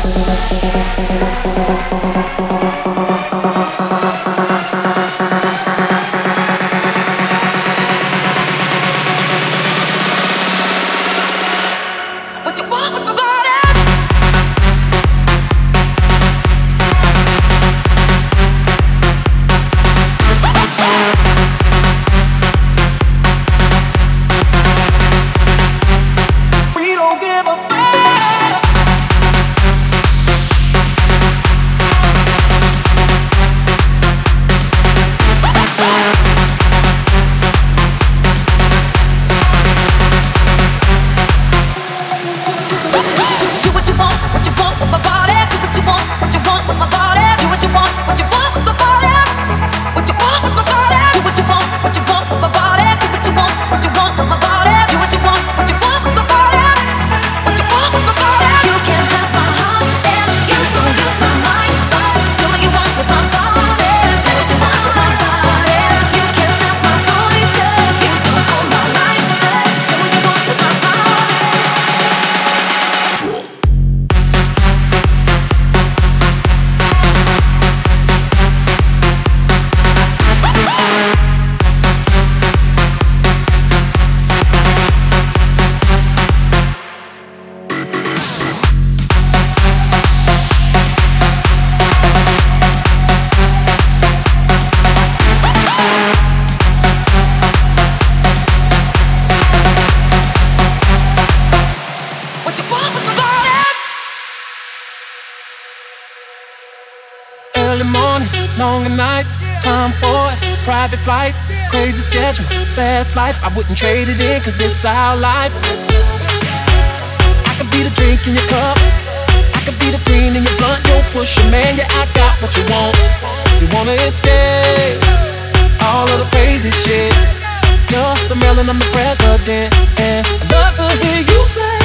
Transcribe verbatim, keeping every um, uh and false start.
Early morning, longer nights, time for it, private flights, crazy schedule, fast life. I wouldn't trade it in, cause it's our life. I could be the drink in your cup, I could be the green in your blunt. Don't push it, man, yeah, I got what you want. You wanna escape all of the crazy shit. You're the melon, I'm the president, and I'd love to hear you say